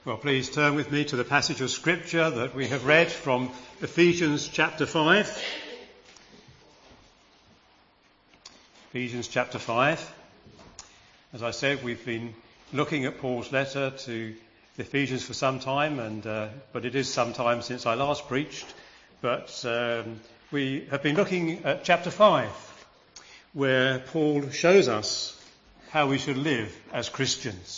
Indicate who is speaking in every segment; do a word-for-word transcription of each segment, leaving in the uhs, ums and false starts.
Speaker 1: Well, please turn with me to the passage of Scripture that we have read from Ephesians chapter five. Ephesians chapter five. As I said, we've been looking at Paul's letter to the Ephesians for some time, and uh, but it is some time since I last preached. But um, we have been looking at chapter five, where Paul shows us how we should live as Christians.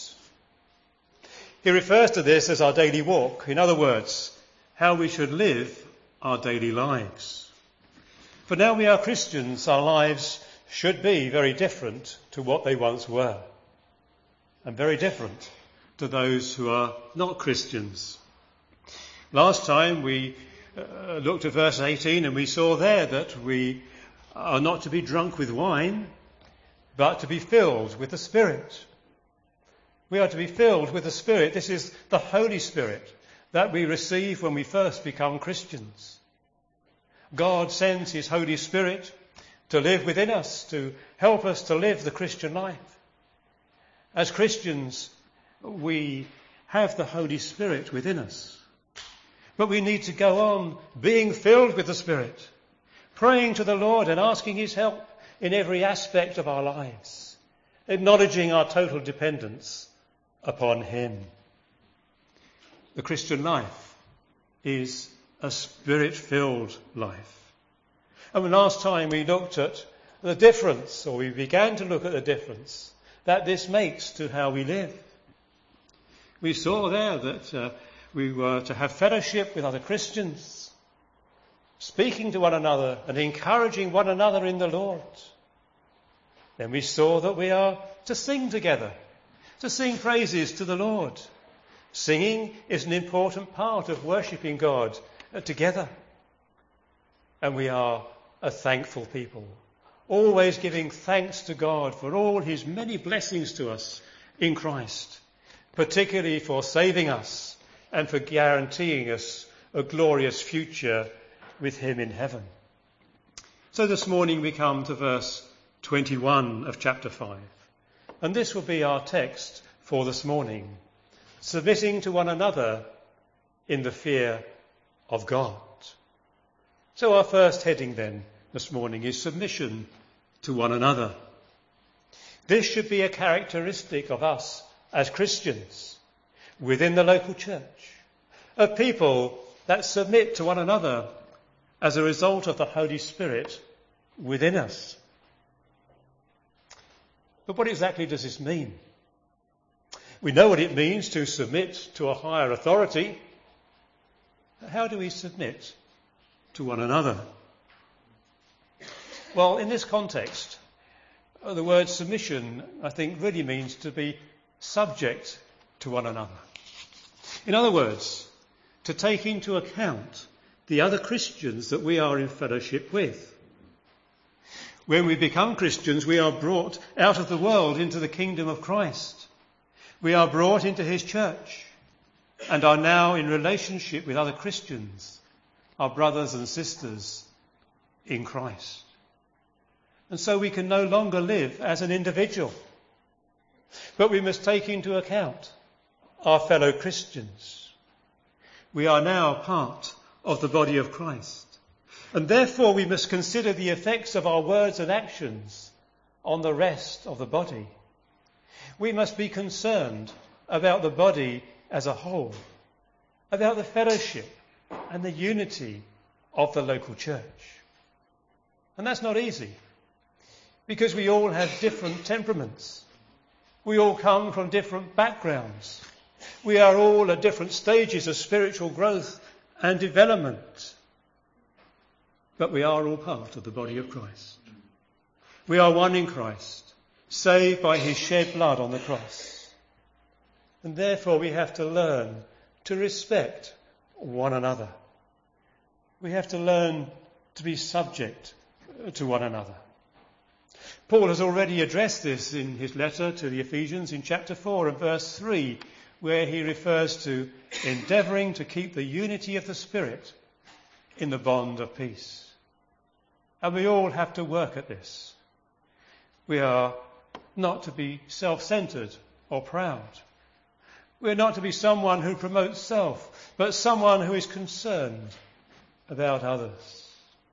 Speaker 1: He refers to this as our daily walk. In other words, how we should live our daily lives. For now we are Christians, our lives should be very different to what they once were, and very different to those who are not Christians. Last time we uh, looked at verse eighteen, and we saw there that we are not to be drunk with wine, but to be filled with the Spirit. We are to be filled with the Spirit. This is the Holy Spirit that we receive when we first become Christians. God sends his Holy Spirit to live within us, to help us to live the Christian life. As Christians, we have the Holy Spirit within us. But we need to go on being filled with the Spirit, praying to the Lord and asking his help in every aspect of our lives, acknowledging our total dependence upon him. The Christian life is a Spirit-filled life. And last time we looked at the difference, or we began to look at the difference that this makes to how we live. We saw there that uh, we were to have fellowship with other Christians, speaking to one another and encouraging one another in the Lord. Then we saw that we are to sing together, to sing praises to the Lord. Singing is an important part of worshipping God together. And we are a thankful people, always giving thanks to God for all his many blessings to us in Christ, particularly for saving us and for guaranteeing us a glorious future with him in heaven. So this morning we come to verse twenty-one of chapter five. And this will be our text for this morning. Submitting to one another in the fear of God. So our first heading then this morning is submission to one another. This should be a characteristic of us as Christians within the local church, a people that submit to one another as a result of the Holy Spirit within us. But what exactly does this mean? We know what it means to submit to a higher authority. How do we submit to one another? Well, in this context, the word submission, I think, really means to be subject to one another. In other words, to take into account the other Christians that we are in fellowship with. When we become Christians, we are brought out of the world into the kingdom of Christ. We are brought into his church and are now in relationship with other Christians, our brothers and sisters in Christ. And so we can no longer live as an individual, but we must take into account our fellow Christians. We are now part of the body of Christ. And therefore we must consider the effects of our words and actions on the rest of the body. We must be concerned about the body as a whole, about the fellowship and the unity of the local church. And that's not easy, because we all have different temperaments. We all come from different backgrounds. We are all at different stages of spiritual growth and development. But we are all part of the body of Christ. We are one in Christ, saved by his shed blood on the cross. And therefore we have to learn to respect one another. We have to learn to be subject to one another. Paul has already addressed this in his letter to the Ephesians in chapter four and verse three, where he refers to endeavouring to keep the unity of the Spirit in the bond of peace. And we all have to work at this. We are not to be self-centred or proud, We're not to be someone who promotes self, but someone who is concerned about others.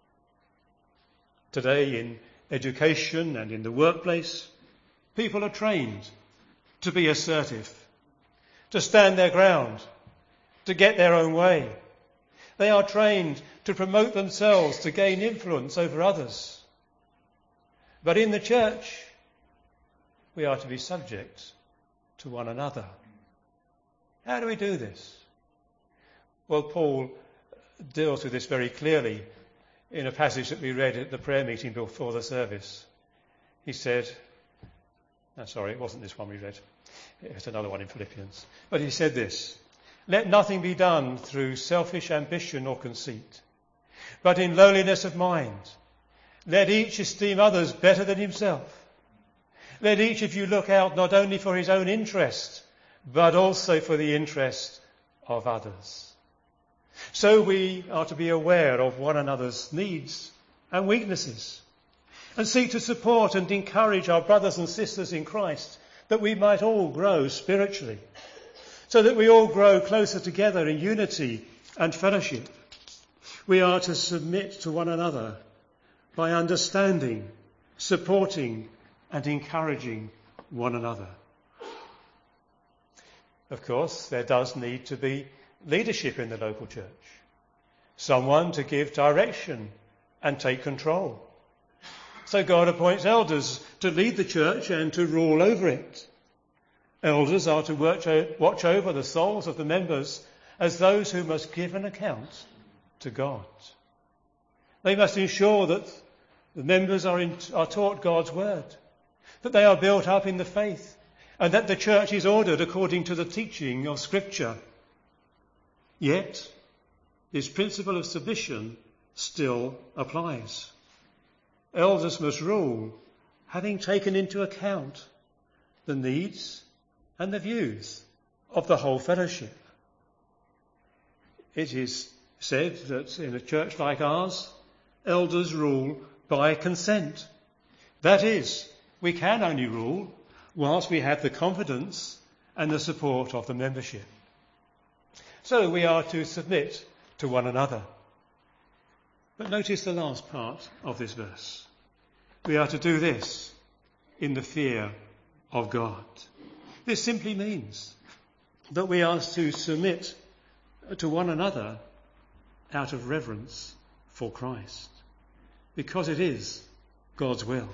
Speaker 1: Today, in education and in the workplace, people are trained to be assertive, to stand their ground, to get their own way. They are trained to promote themselves, to gain influence over others. But in the church, we are to be subject to one another. How do we do this? Well, Paul deals with this very clearly in a passage that we read at the prayer meeting before the service. He said, no, sorry, it wasn't this one we read. It's another one in Philippians. But he said this, "Let nothing be done through selfish ambition or conceit, but in lowliness of mind. Let each esteem others better than himself. Let each of you look out not only for his own interest, but also for the interest of others." So we are to be aware of one another's needs and weaknesses, and seek to support and encourage our brothers and sisters in Christ, that we might all grow spiritually, so that we all grow closer together in unity and fellowship. We are to submit to one another by understanding, supporting and encouraging one another. Of course, there does need to be leadership in the local church. Someone to give direction and take control. So God appoints elders to lead the church and to rule over it. Elders are to watch over the souls of the members as those who must give an account to God. They must ensure that the members are, in, are taught God's word, that they are built up in the faith, and that the church is ordered according to the teaching of Scripture. Yet, this principle of submission still applies. Elders must rule, having taken into account the needs and the views of the whole fellowship. It is said that in a church like ours, elders rule by consent. That is, we can only rule whilst we have the confidence and the support of the membership. So we are to submit to one another. But notice the last part of this verse. We are to do this in the fear of God. This simply means that we are to submit to one another out of reverence for Christ, because it is God's will.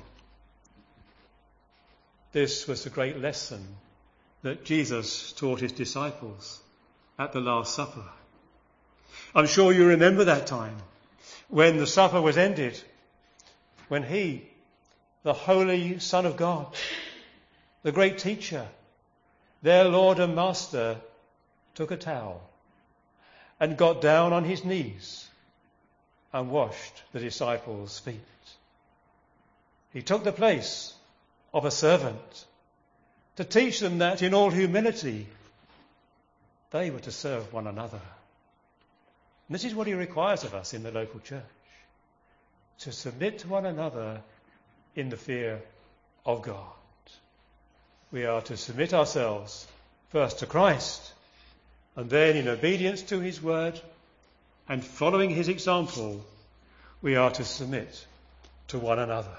Speaker 1: This was the great lesson that Jesus taught his disciples at the Last Supper. I'm sure you remember that time when the supper was ended, when he, the Holy Son of God, the great teacher, their Lord and Master, took a towel and got down on his knees and washed the disciples' feet. He took the place of a servant to teach them that in all humility they were to serve one another. And this is what he requires of us in the local church, to submit to one another in the fear of God. We are to submit ourselves first to Christ, and then in obedience to his word and following his example, we are to submit to one another.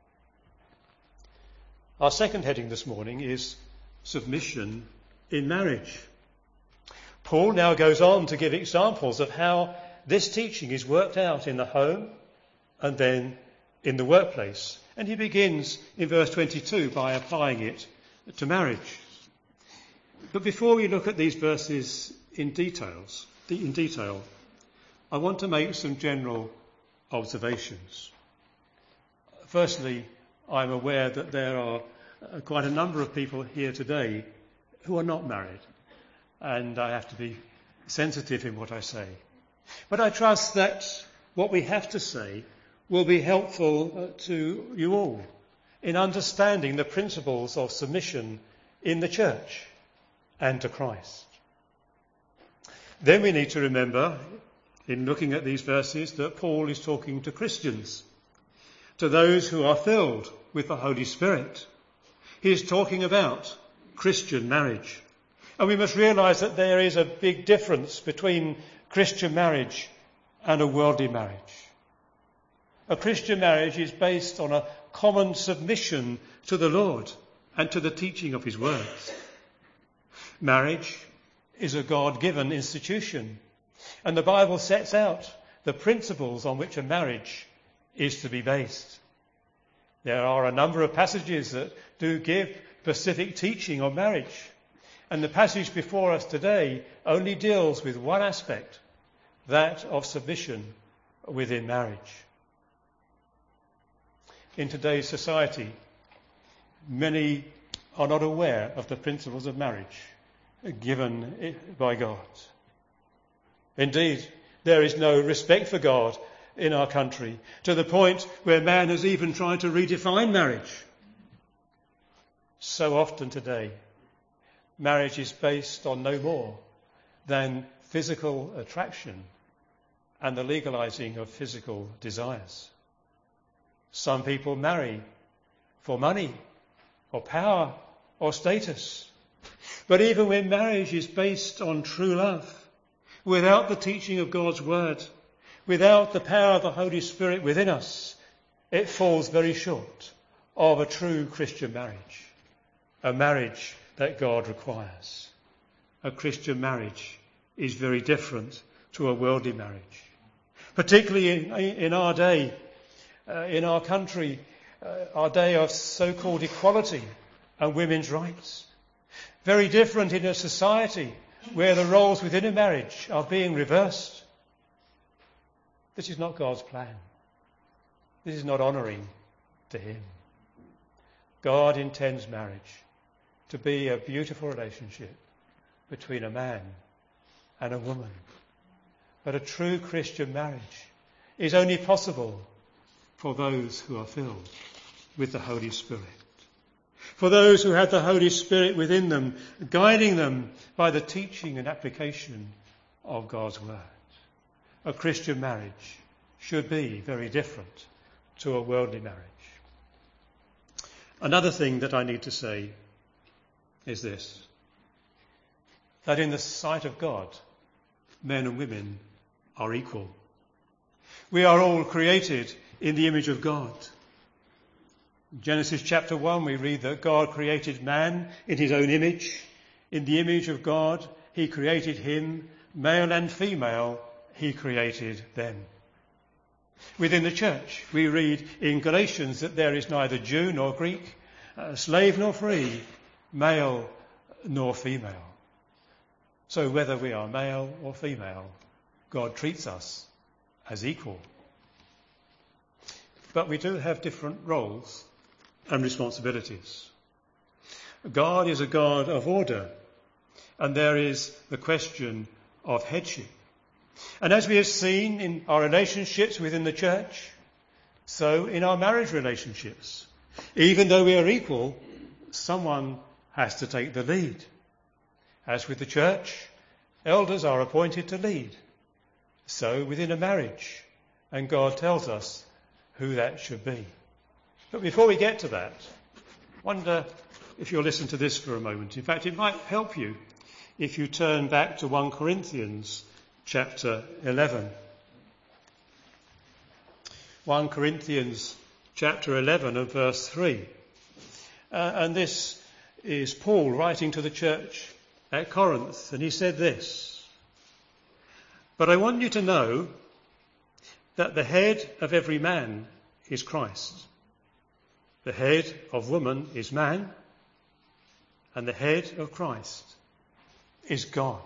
Speaker 1: Our second heading this morning is submission in marriage. Paul now goes on to give examples of how this teaching is worked out in the home and then in the workplace. And he begins in verse twenty-two by applying it to marriage. But before we look at these verses in details, in detail, I want to make some general observations. Firstly, I'm aware that there are quite a number of people here today who are not married, and I have to be sensitive in what I say. But I trust that what we have to say will be helpful to you all in understanding the principles of submission in the church and to Christ. Then we need to remember, in looking at these verses, that Paul is talking to Christians, to those who are filled with the Holy Spirit. He is talking about Christian marriage. And we must realise that there is a big difference between Christian marriage and a worldly marriage. A Christian marriage is based on a common submission to the Lord and to the teaching of his words. Marriage is a God-given institution, and the Bible sets out the principles on which a marriage is to be based. There are a number of passages that do give specific teaching on marriage, and the passage before us today only deals with one aspect, that of submission within marriage. In today's society, many are not aware of the principles of marriage given by God. Indeed, there is no respect for God in our country, to the point where man has even tried to redefine marriage. So often today, marriage is based on no more than physical attraction and the legalizing of physical desires. Some people marry for money or power or status. But even when marriage is based on true love, without the teaching of God's word, without the power of the Holy Spirit within us, it falls very short of a true Christian marriage, a marriage that God requires. A Christian marriage is very different to a worldly marriage. Particularly in, in our day, uh, in our country, uh, our day of so-called equality and women's rights. Very different in a society where the roles within a marriage are being reversed. This is not God's plan. This is not honouring to him. God intends marriage to be a beautiful relationship between a man and a woman. But a true Christian marriage is only possible for those who are filled with the Holy Spirit. For those who have the Holy Spirit within them, guiding them by the teaching and application of God's word. A Christian marriage should be very different to a worldly marriage. Another thing that I need to say is this, that in the sight of God, men and women are equal. We are all created in the image of God. In Genesis chapter one, we read that God created man in his own image. In the image of God, he created him, male and female, he created them. Within the church, we read in Galatians that there is neither Jew nor Greek, uh, slave nor free, male nor female. So whether we are male or female, God treats us as equal. But we do have different roles and responsibilities. God is a God of order, and there is the question of headship. And as we have seen in our relationships within the church, so in our marriage relationships, even though we are equal, someone has to take the lead. As with the church, elders are appointed to lead. So within a marriage, and God tells us who that should be. But before we get to that, I wonder if you'll listen to this for a moment. In fact, it might help you if you turn back to First Corinthians chapter eleven. First Corinthians chapter eleven and verse three. Uh, and this is Paul writing to the church at Corinth, and he said this: "But I want you to know that the head of every man is Christ. The head of woman is man, and the head of Christ is God."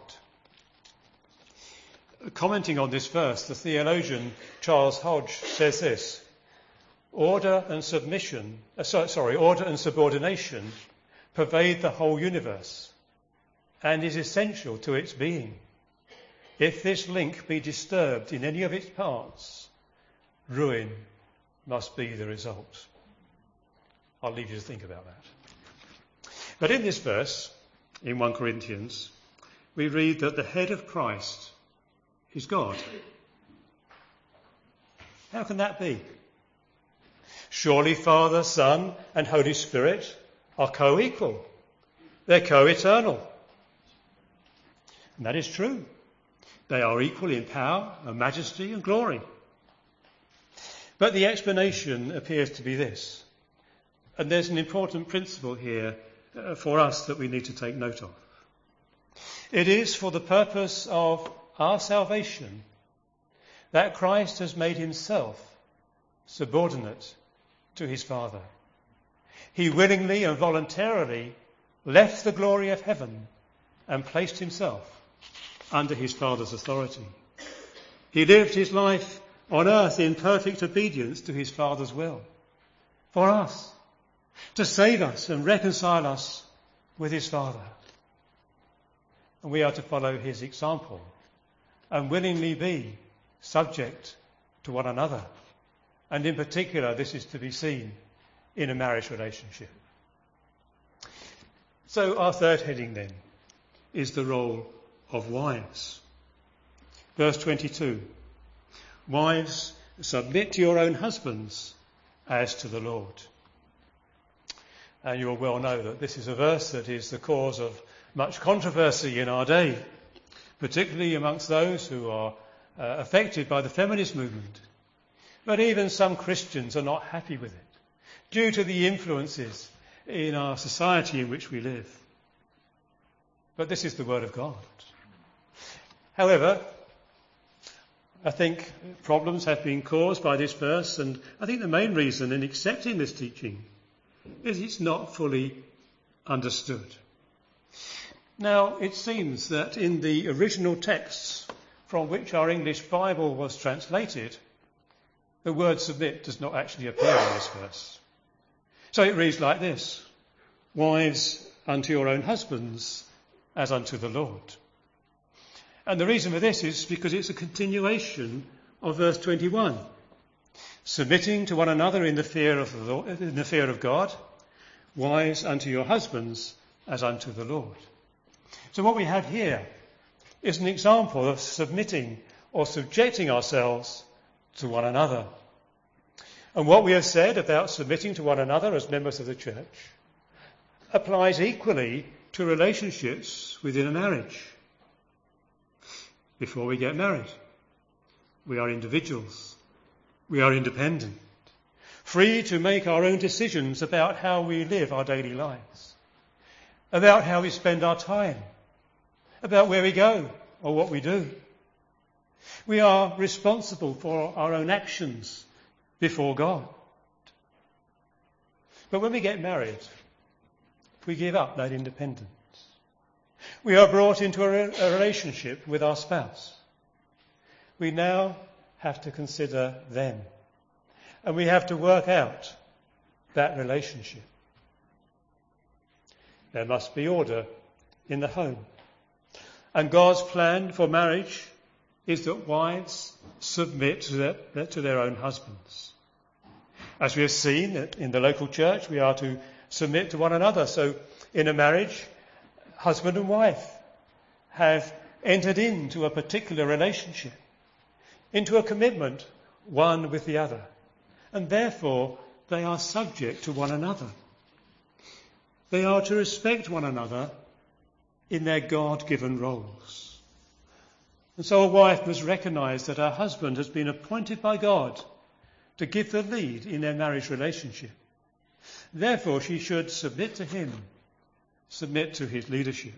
Speaker 1: Commenting on this verse, the theologian Charles Hodge says this: Order and submission, uh, so, sorry, order and subordination pervade the whole universe and is essential to its being. If this link be disturbed in any of its parts, ruin must be the result. I'll leave you to think about that. But in this verse, in First Corinthians, we read that the head of Christ is God. How can that be? Surely Father, Son and Holy Spirit are co-equal. They're co-eternal. And that is true. They are equal in power and majesty and glory. But the explanation appears to be this. And there's an important principle here uh, for us that we need to take note of. It is for the purpose of our salvation that Christ has made himself subordinate to his Father. He willingly and voluntarily left the glory of heaven and placed himself under his Father's authority. He lived his life on earth in perfect obedience to his Father's will for us, to save us and reconcile us with his Father. And we are to follow his example and willingly be subject to one another. And in particular, this is to be seen in a marriage relationship. So our third heading then is the role of wives. Verse twenty-two. Wives, submit to your own husbands as to the Lord. And you will well know that this is a verse that is the cause of much controversy in our day, particularly amongst those who are uh, affected by the feminist movement. But even some Christians are not happy with it, due to the influences in our society in which we live. But this is the word of God. However, I think problems have been caused by this verse, and I think the main reason in accepting this teaching is it's not fully understood. Now, it seems that in the original texts from which our English Bible was translated, the word submit does not actually appear in this verse. So it reads like this: Wives, unto your own husbands, as unto the Lord. And the reason for this is because it's a continuation of verse twenty-one. Submitting to one another in the fear of the Lord, in the fear of God, wives unto your husbands as unto the Lord. So what we have here is an example of submitting or subjecting ourselves to one another. And what we have said about submitting to one another as members of the church applies equally to relationships within a marriage. Before we get married, we are individuals. We are independent, free to make our own decisions about how we live our daily lives, about how we spend our time, about where we go or what we do. We are responsible for our own actions before God. But when we get married, we give up that independence. We are brought into a, re- a relationship with our spouse. We now have to consider them. And we have to work out that relationship. There must be order in the home. And God's plan for marriage is that wives submit to their, to their own husbands. As we have seen that in the local church, we are to submit to one another. So in a marriage, husband and wife have entered into a particular relationship, into a commitment, one with the other. And therefore, they are subject to one another. They are to respect one another in their God-given roles. And so a wife must recognise that her husband has been appointed by God to give the lead in their marriage relationship. Therefore, she should submit to him, submit to his leadership.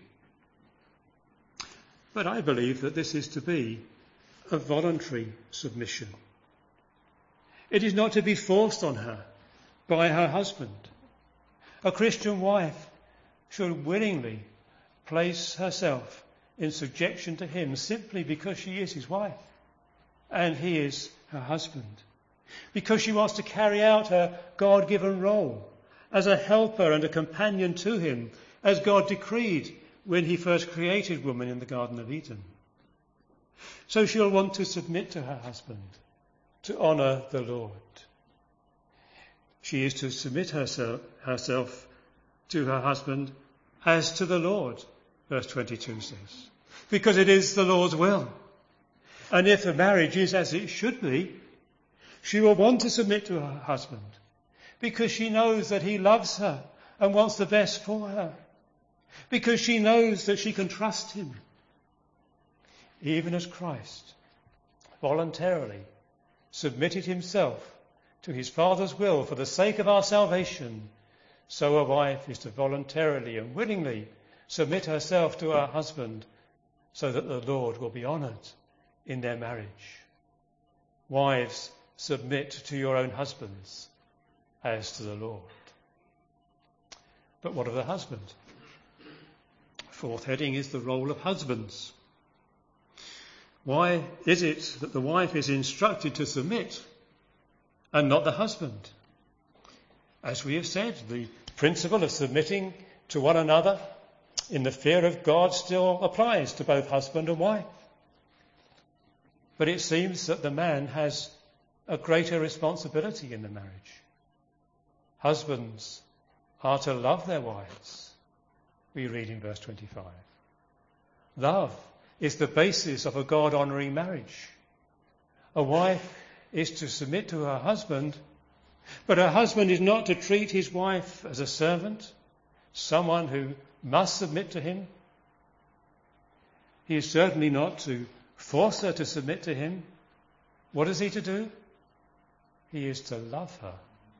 Speaker 1: But I believe that this is to be a voluntary submission. It is not to be forced on her by her husband. A Christian wife should willingly place herself in subjection to him simply because she is his wife and he is her husband. Because she wants to carry out her God-given role as a helper and a companion to him, as God decreed when he first created woman in the Garden of Eden. So she'll want to submit to her husband, to honour the Lord. She is to submit herself, herself to her husband as to the Lord, verse twenty-two says, because it is the Lord's will. And if a marriage is as it should be, she will want to submit to her husband because she knows that he loves her and wants the best for her, because she knows that she can trust him even as Christ voluntarily submitted himself to his Father's will for the sake of our salvation, so a wife is to voluntarily and willingly submit herself to her husband so that the Lord will be honoured in their marriage. Wives, submit to your own husbands as to the Lord. But what of the husband? Fourth heading is the role of husbands. Why is it that the wife is instructed to submit and not the husband? As we have said, the principle of submitting to one another in the fear of God still applies to both husband and wife. But it seems that the man has a greater responsibility in the marriage. Husbands are to love their wives, we read in verse twenty-five. Love is the basis of a God-honouring marriage. A wife is to submit to her husband, but her husband is not to treat his wife as a servant, someone who must submit to him. He is certainly not to force her to submit to him. What is he to do? He is to love her.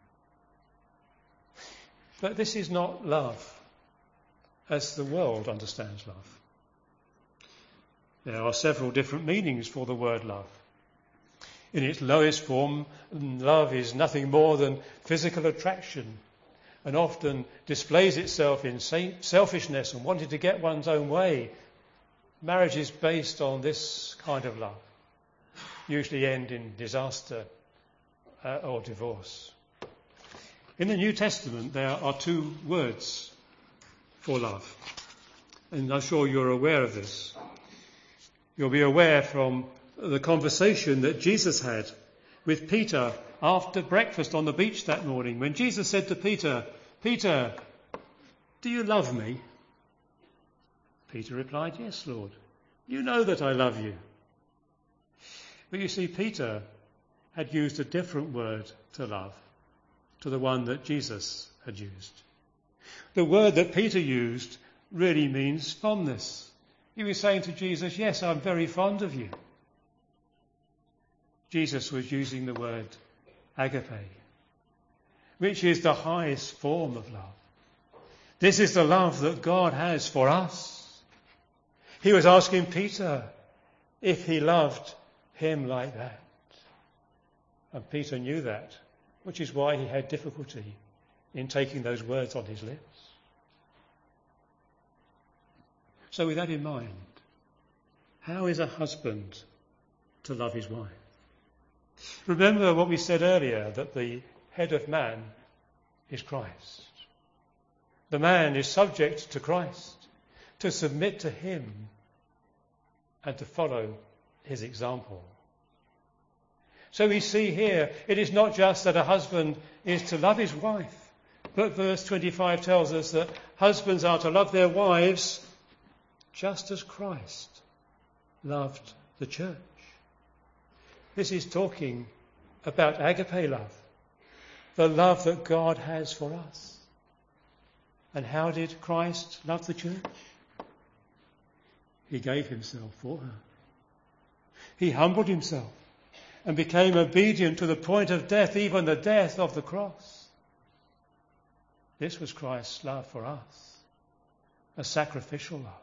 Speaker 1: But this is not love as the world understands love. There are several different meanings for the word love. In its lowest form, love is nothing more than physical attraction and often displays itself in selfishness and wanting to get one's own way. Marriage is based on this kind of love, usually end in disaster uh, or divorce. In the New Testament, there are two words for love, and I'm sure you're aware of this. You'll be aware from the conversation that Jesus had with Peter after breakfast on the beach that morning, when Jesus said to Peter, "Peter, do you love me?" Peter replied, "Yes, Lord. You know that I love you." But you see, Peter had used a different word to love to the one that Jesus had used. The word that Peter used really means fondness. He was saying to Jesus, "Yes, I'm very fond of you." Jesus was using the word agape, which is the highest form of love. This is the love that God has for us. He was asking Peter if he loved him like that. And Peter knew that, which is why he had difficulty in taking those words on his lips. So with that in mind, how is a husband to love his wife? Remember what we said earlier, that the head of man is Christ. The man is subject to Christ, to submit to him and to follow his example. So we see here, it is not just that a husband is to love his wife, but verse twenty-five tells us that husbands are to love their wives just as Christ loved the church. This is talking about agape love, the love that God has for us. And how did Christ love the church? He gave himself for her. He humbled himself and became obedient to the point of death, even the death of the cross. This was Christ's love for us, a sacrificial love.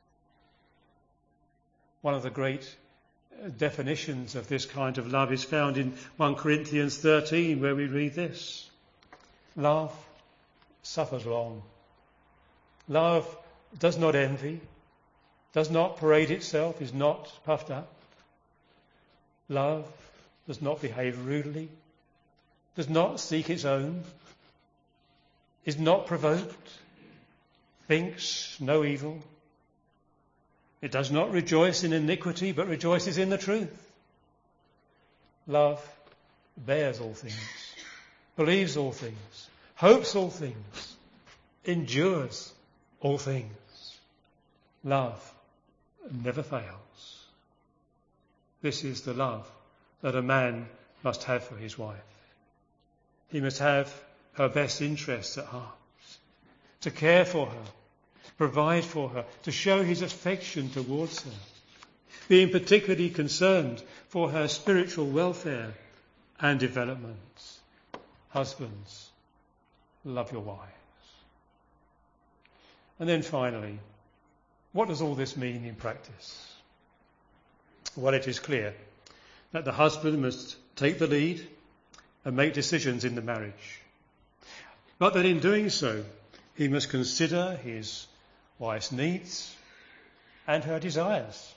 Speaker 1: One of the great definitions of this kind of love is found in First Corinthians thirteen, where we read this: "Love suffers long. Love does not envy, does not parade itself, is not puffed up. Love does not behave rudely, does not seek its own, is not provoked, thinks no evil. It does not rejoice in iniquity, but rejoices in the truth. Love bears all things, believes all things, hopes all things, endures all things. Love never fails." This is the love that a man must have for his wife. He must have her best interests at heart, to care for her, to provide for her, to show his affection towards her. being particularly concerned for her spiritual welfare and development. Husbands, love your wives. And then finally, what does all this mean in practice? Well, it is clear that the husband must take the lead and make decisions in the marriage. But that in doing so, he must consider his wife's needs and her desires.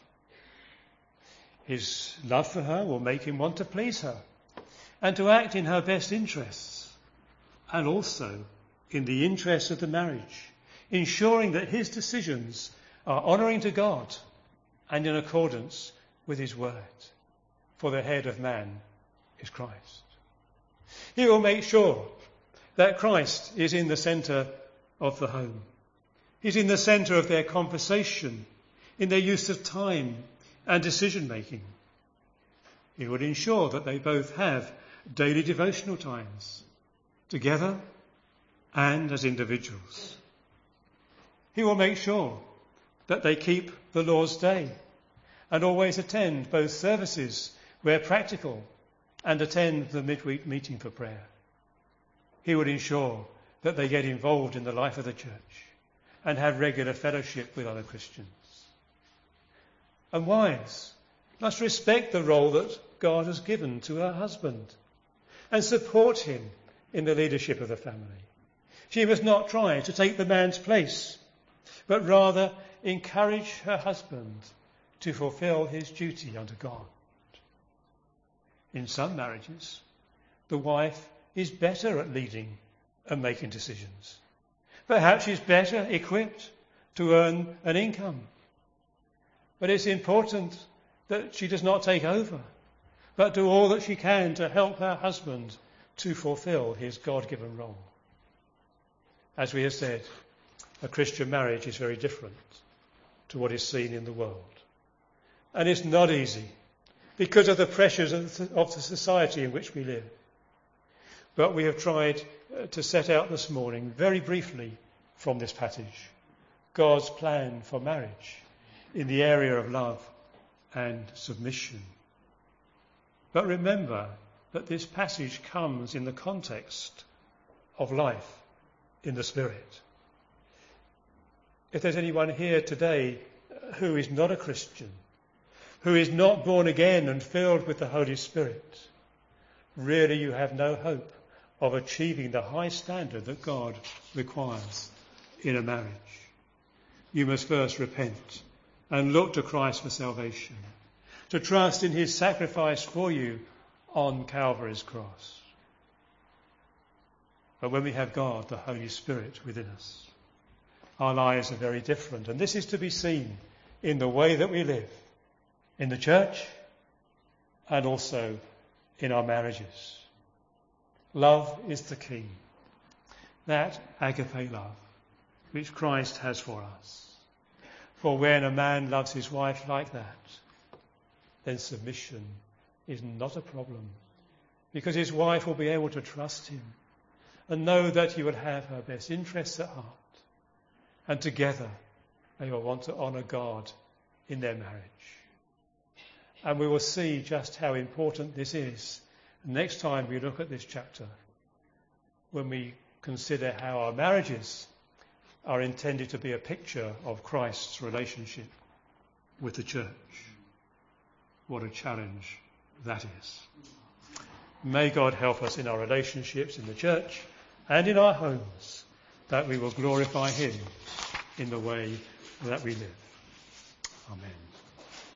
Speaker 1: His love for her will make him want to please her and to act in her best interests, and also in the interests of the marriage, ensuring that his decisions are honouring to God and in accordance with his word. For the head of man is Christ. He will make sure that Christ is in the centre of the home. He's in the centre of their conversation, in their use of time and decision making. He would ensure that they both have daily devotional times, together and as individuals. He will make sure that they keep the Lord's Day and always attend both services where practical and attend the midweek meeting for prayer. He would ensure that they get involved in the life of the church and have regular fellowship with other Christians. And wives must respect the role that God has given to her husband and support him in the leadership of the family. She must not try to take the man's place, but rather encourage her husband to fulfill his duty unto God. In some marriages, the wife is better at leading and making decisions. Perhaps she's better equipped to earn an income. But it's important that she does not take over, but do all that she can to help her husband to fulfill his God-given role. As we have said, a Christian marriage is very different to what is seen in the world. And it's not easy because of the pressures of the society in which we live. But we have tried to set out this morning, very briefly from this passage, God's plan for marriage in the area of love and submission. But remember that this passage comes in the context of life in the Spirit. If there's anyone here today who is not a Christian, who is not born again and filled with the Holy Spirit, really you have no hope of achieving the high standard that God requires in a marriage. You must first repent and look to Christ for salvation, to trust in his sacrifice for you on Calvary's cross. But when we have God, the Holy Spirit, within us, our lives are very different. And this is to be seen in the way that we live, in the church and also in our marriages. Love is the key. That agape love which Christ has for us. For when a man loves his wife like that, then submission is not a problem, because his wife will be able to trust him and know that he will have her best interests at heart. And together they will want to honour God in their marriage. And we will see just how important this is next time we look at this chapter, when we consider how our marriages are intended to be a picture of Christ's relationship with the church. What a challenge that is. May God help us in our relationships in the church and in our homes, that we will glorify him in the way that we live. Amen.